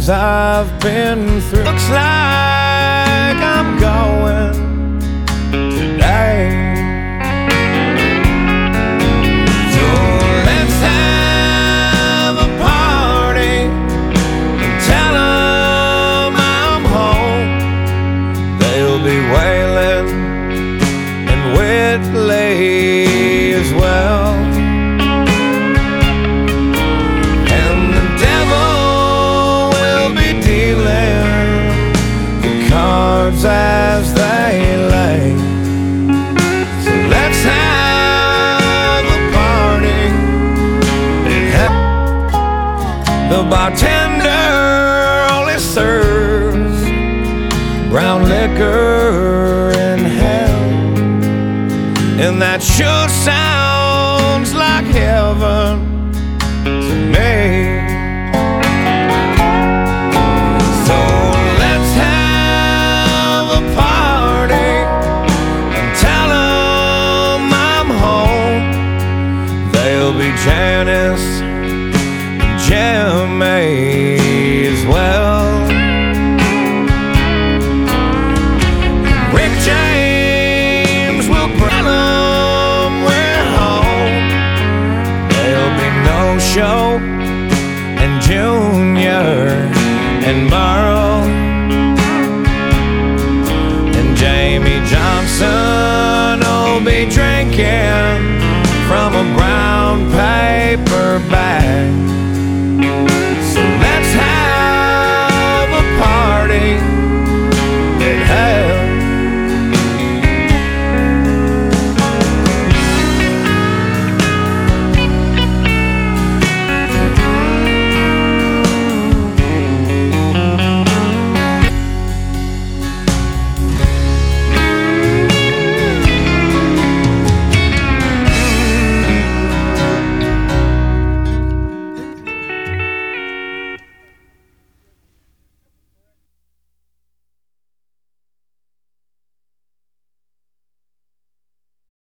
things I've been through. Looks like I'm going today. So let's have a party and tell them I'm home. They'll be wailing and Whitley as well. And the devil will be dealing the cards as they lay. So let's have a party. The bartender only serves brown liquor in hell, and that sure sounds like heaven to me. So let's have a party and tell them I'm home. They'll be Janice and Jimmy as well. Rick James will tell them we're home. There'll be no show, and Junior and Merle and Jamie Johnson will be drinking from a brown paper bag.